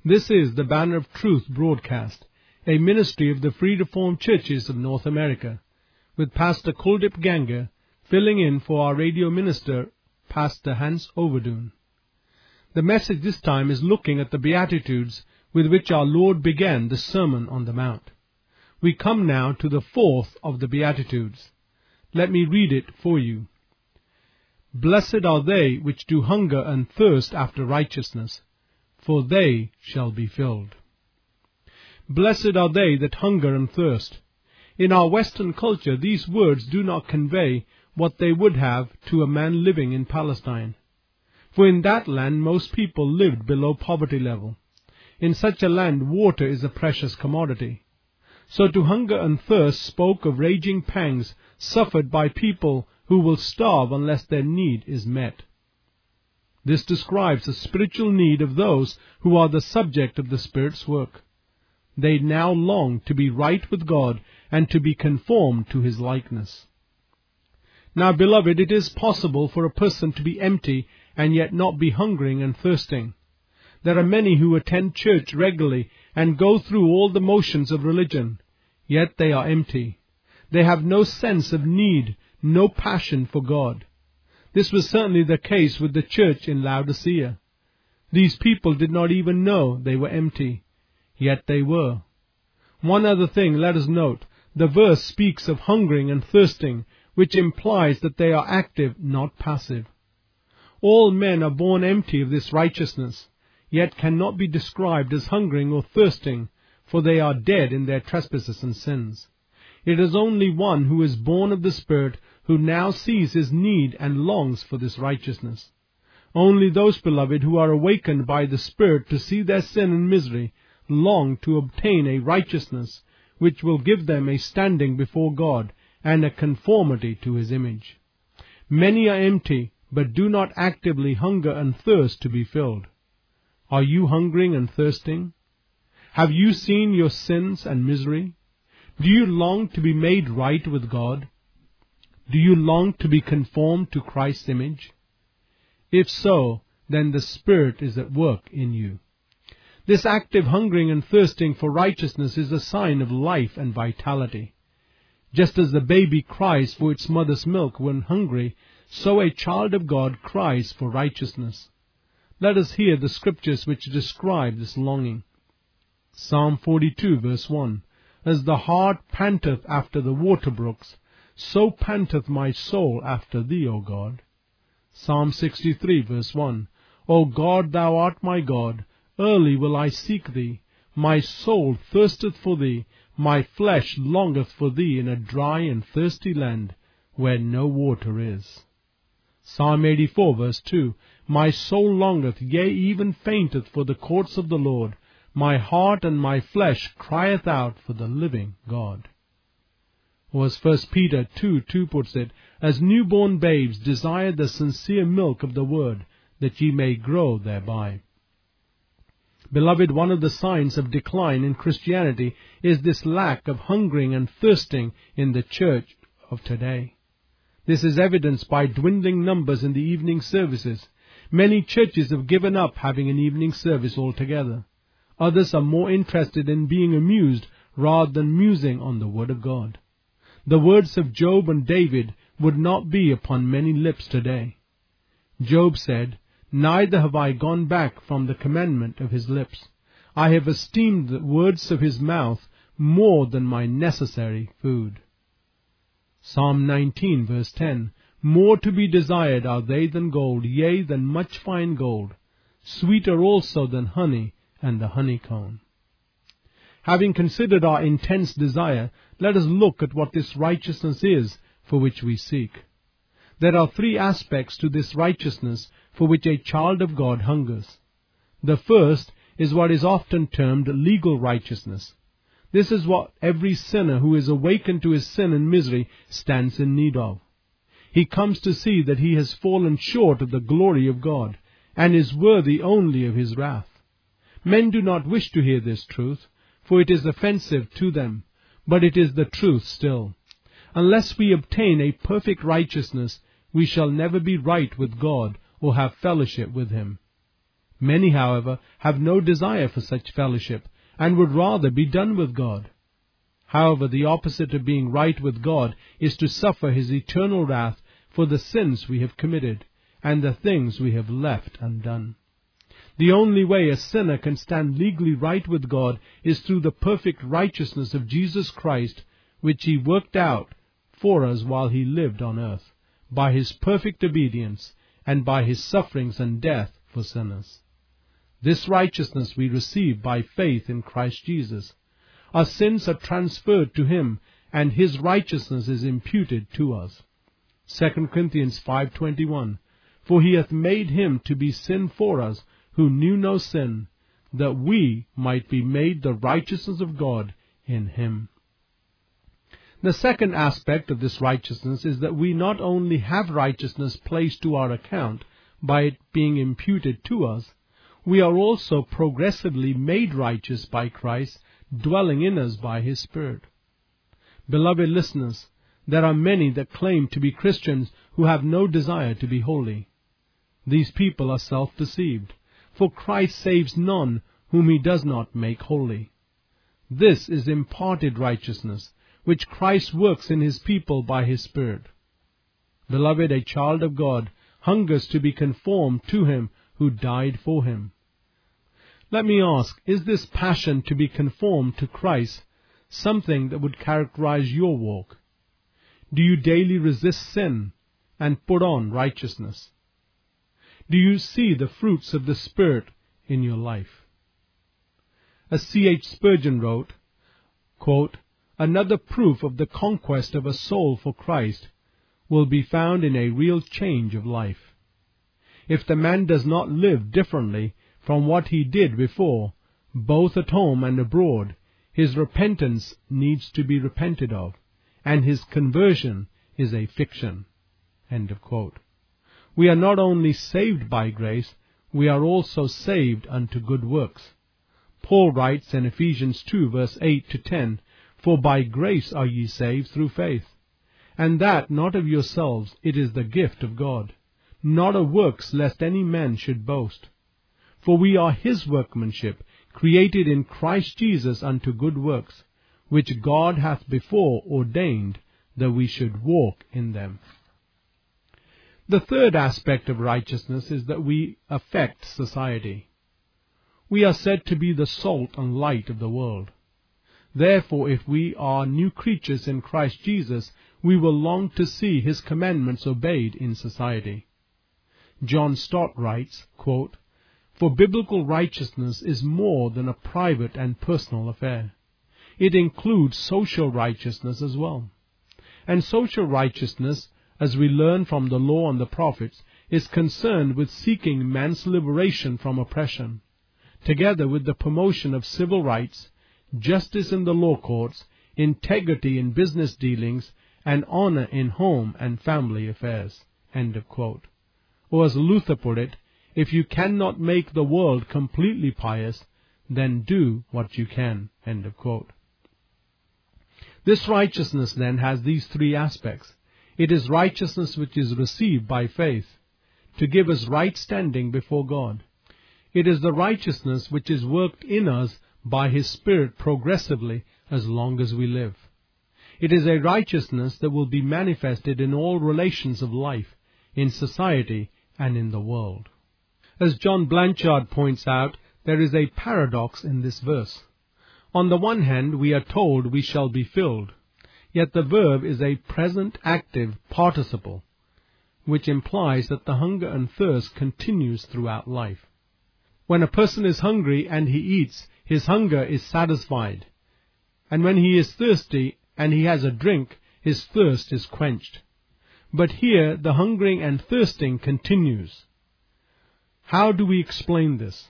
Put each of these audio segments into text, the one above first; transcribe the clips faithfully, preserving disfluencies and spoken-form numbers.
This is the Banner of Truth broadcast, a ministry of the Free Reformed Churches of North America, with Pastor Kuldip Ganga filling in for our radio minister, Pastor Hans Overdoen. The message this time is looking at the Beatitudes with which our Lord began the Sermon on the Mount. We come now to the fourth of the Beatitudes. Let me read it for you. Blessed are they which do hunger and thirst after righteousness, for they shall be filled. Blessed are they that hunger and thirst. In our Western culture, these words do not convey what they would have to a man living in Palestine. For in that land, most people lived below poverty level. In such a land, water is a precious commodity. So to hunger and thirst spoke of raging pangs suffered by people who will starve unless their need is met. This describes the spiritual need of those who are the subject of the Spirit's work. They now long to be right with God and to be conformed to His likeness. Now, beloved, it is possible for a person to be empty and yet not be hungering and thirsting. There are many who attend church regularly and go through all the motions of religion, yet they are empty. They have no sense of need, no passion for God. This was certainly the case with the church in Laodicea. These people did not even know they were empty, yet they were. One other thing let us note. The verse speaks of hungering and thirsting, which implies that they are active, not passive. All men are born empty of this righteousness, yet cannot be described as hungering or thirsting, for they are dead in their trespasses and sins. It is only one who is born of the Spirit who now sees his need and longs for this righteousness. Only those, beloved, who are awakened by the Spirit to see their sin and misery, long to obtain a righteousness which will give them a standing before God and a conformity to His image. Many are empty, but do not actively hunger and thirst to be filled. Are you hungering and thirsting? Have you seen your sins and misery? Do you long to be made right with God? Do you long to be conformed to Christ's image? If so, then the Spirit is at work in you. This active hungering and thirsting for righteousness is a sign of life and vitality. Just as the baby cries for its mother's milk when hungry, so a child of God cries for righteousness. Let us hear the scriptures which describe this longing. Psalm forty-two, verse one. As the hart panteth after the water brooks, so panteth my soul after thee, O God. Psalm sixty-three, verse one. O God, thou art my God, early will I seek thee. My soul thirsteth for thee, my flesh longeth for thee in a dry and thirsty land, where no water is. Psalm eighty-four, verse two. My soul longeth, yea, even fainteth for the courts of the Lord. My heart and my flesh crieth out for the living God. Or as First Peter two, two puts it, as newborn babes desire the sincere milk of the word, that ye may grow thereby. Beloved, one of the signs of decline in Christianity is this lack of hungering and thirsting in the church of today. This is evidenced by dwindling numbers in the evening services. Many churches have given up having an evening service altogether. Others are more interested in being amused rather than musing on the Word of God. The words of Job and David would not be upon many lips today. Job said, Neither have I gone back from the commandment of his lips. I have esteemed the words of his mouth more than my necessary food. Psalm nineteen, verse ten. More to be desired are they than gold, yea, than much fine gold, sweeter also than honey and the honeycomb. Having considered our intense desire, let us look at what this righteousness is for which we seek. There are three aspects to this righteousness for which a child of God hungers. The first is what is often termed legal righteousness. This is what every sinner who is awakened to his sin and misery stands in need of. He comes to see that he has fallen short of the glory of God, and is worthy only of His wrath. Men do not wish to hear this truth, for it is offensive to them, but it is the truth still. Unless we obtain a perfect righteousness, we shall never be right with God or have fellowship with Him. Many, however, have no desire for such fellowship, and would rather be done with God. However, the opposite of being right with God is to suffer His eternal wrath for the sins we have committed, and the things we have left undone. The only way a sinner can stand legally right with God is through the perfect righteousness of Jesus Christ, which He worked out for us while He lived on earth, by His perfect obedience, and by His sufferings and death for sinners. This righteousness we receive by faith in Christ Jesus. Our sins are transferred to Him, and His righteousness is imputed to us. Second Corinthians five twenty-one, For He hath made Him to be sin for us, who knew no sin, that we might be made the righteousness of God in Him. The second aspect of this righteousness is that we not only have righteousness placed to our account by it being imputed to us, we are also progressively made righteous by Christ, dwelling in us by His Spirit. Beloved listeners, there are many that claim to be Christians who have no desire to be holy. These people are self-deceived, for Christ saves none whom He does not make holy. This is imparted righteousness, which Christ works in His people by His Spirit. Beloved, a child of God hungers to be conformed to Him who died for him. Let me ask, is this passion to be conformed to Christ something that would characterize your walk? Do you daily resist sin and put on righteousness? Do you see the fruits of the Spirit in your life? As C H Spurgeon wrote, quote, Another proof of the conquest of a soul for Christ will be found in a real change of life. If the man does not live differently from what he did before, both at home and abroad, his repentance needs to be repented of, and his conversion is a fiction. End of quote. We are not only saved by grace, we are also saved unto good works. Paul writes in Ephesians two, verse eight to ten, For by grace are ye saved through faith, and that not of yourselves, it is the gift of God, not of works, lest any man should boast. For we are His workmanship, created in Christ Jesus unto good works, which God hath before ordained that we should walk in them. The third aspect of righteousness is that we affect society. We are said to be the salt and light of the world. Therefore, if we are new creatures in Christ Jesus, we will long to see His commandments obeyed in society. John Stott writes, quote, For biblical righteousness is more than a private and personal affair. It includes social righteousness as well. And social righteousness, as we learn from the law and the prophets, is concerned with seeking man's liberation from oppression, together with the promotion of civil rights, justice in the law courts, integrity in business dealings, and honor in home and family affairs. End of quote. Or as Luther put it, if you cannot make the world completely pious, then do what you can. End of quote. This righteousness then has these three aspects. It is righteousness which is received by faith, to give us right standing before God. It is the righteousness which is worked in us by His Spirit progressively as long as we live. It is a righteousness that will be manifested in all relations of life, in society and in the world. As John Blanchard points out, there is a paradox in this verse. On the one hand, we are told we shall be filled, yet the verb is a present active participle, which implies that the hunger and thirst continues throughout life. When a person is hungry and he eats, his hunger is satisfied, and when he is thirsty and he has a drink, his thirst is quenched. But here the hungering and thirsting continues. How do we explain this?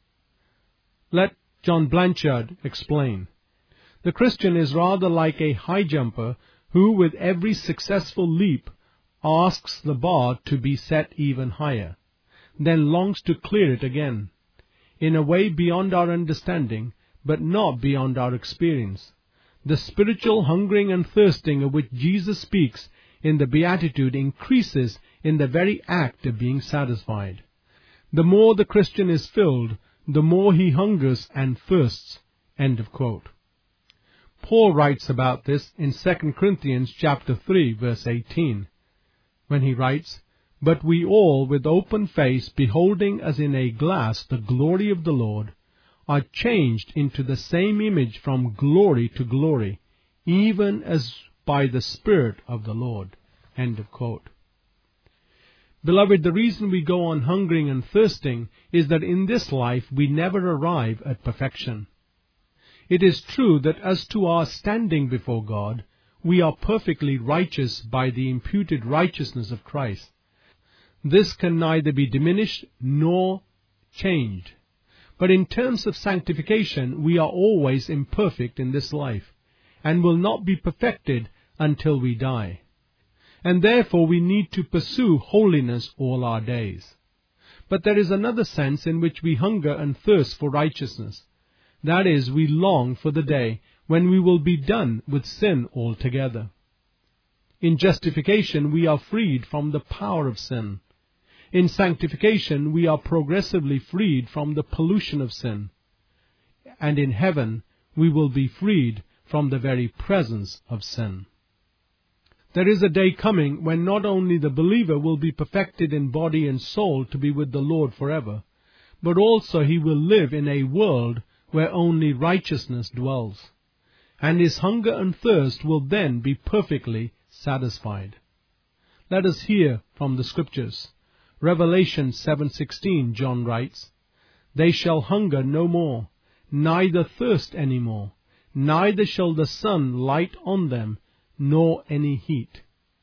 Let John Blanchard explain. The Christian is rather like a high jumper who, with every successful leap, asks the bar to be set even higher, then longs to clear it again, in a way beyond our understanding, but not beyond our experience. The spiritual hungering and thirsting of which Jesus speaks in the Beatitude increases in the very act of being satisfied. The more the Christian is filled, the more he hungers and thirsts. End of quote. Paul writes about this in Second Corinthians chapter three, verse eighteen, when he writes, "But we all, with open face, beholding as in a glass the glory of the Lord, are changed into the same image from glory to glory, even as by the Spirit of the Lord." End of quote. Beloved, the reason we go on hungering and thirsting is that in this life we never arrive at perfection. It is true that as to our standing before God, we are perfectly righteous by the imputed righteousness of Christ. This can neither be diminished nor changed. But in terms of sanctification, we are always imperfect in this life, and will not be perfected until we die. And therefore we need to pursue holiness all our days. But there is another sense in which we hunger and thirst for righteousness. That is, we long for the day when we will be done with sin altogether. In justification, we are freed from the power of sin. In sanctification, we are progressively freed from the pollution of sin. And in heaven, we will be freed from the very presence of sin. There is a day coming when not only the believer will be perfected in body and soul to be with the Lord forever, but also he will live in a world where only righteousness dwells, and his hunger and thirst will then be perfectly satisfied. Let us hear from the Scriptures. Revelation seven sixteen, John writes, "They shall hunger no more, neither thirst any more, neither shall the sun light on them, nor any heat."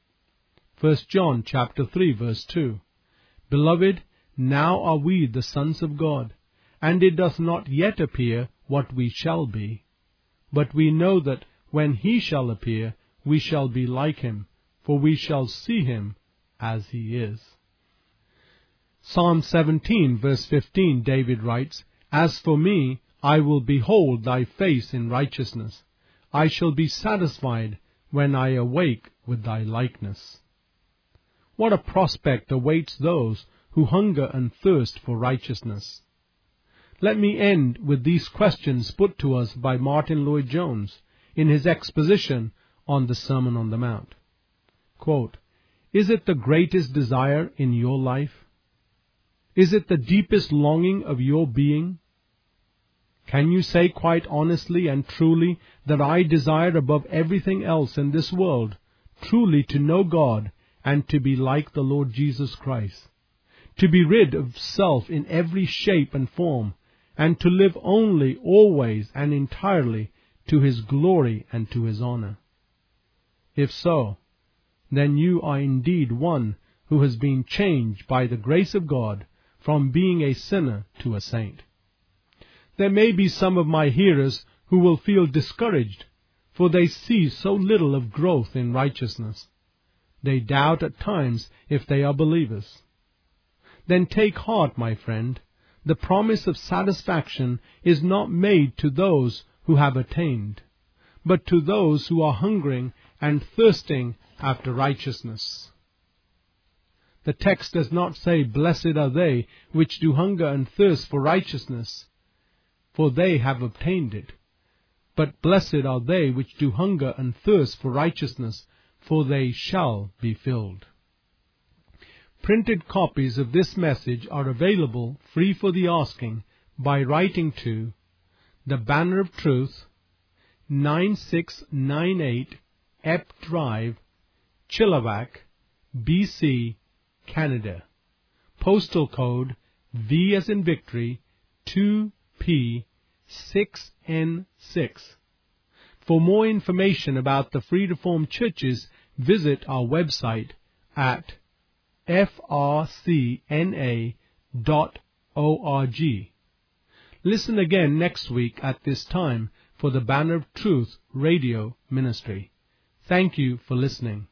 First John chapter three, verse two, "Beloved, now are we the sons of God, and it doth not yet appear what we shall be. But we know that when he shall appear, we shall be like him, for we shall see him as he is." Psalm seventeen, verse fifteen, David writes, "As for me, I will behold thy face in righteousness. I shall be satisfied when I awake with thy likeness." What a prospect awaits those who hunger and thirst for righteousness. Let me end with these questions put to us by Martin Lloyd-Jones in his exposition on the Sermon on the Mount. Quote, "Is it the greatest desire in your life? Is it the deepest longing of your being? Can you say quite honestly and truly that I desire above everything else in this world truly to know God and to be like the Lord Jesus Christ, to be rid of self in every shape and form, and to live only, always, and entirely to His glory and to His honor? If so, then you are indeed one who has been changed by the grace of God from being a sinner to a saint. There may be some of my hearers who will feel discouraged, for they see so little of growth in righteousness. They doubt at times if they are believers. Then take heart, my friend. The promise of satisfaction is not made to those who have attained, but to those who are hungering and thirsting after righteousness. The text does not say, "Blessed are they which do hunger and thirst for righteousness, for they have obtained it," but "Blessed are they which do hunger and thirst for righteousness, for they shall be filled." Printed copies of this message are available free for the asking by writing to The Banner of Truth, nine six nine eight Epp Drive, Chilliwack, B C, Canada. Postal code V as in Victory, two P six N six. For more information about the Free Reformed Churches, visit our website at f r c n a dot org. Listen again next week at this time for the Banner of Truth radio ministry. Thank you for listening.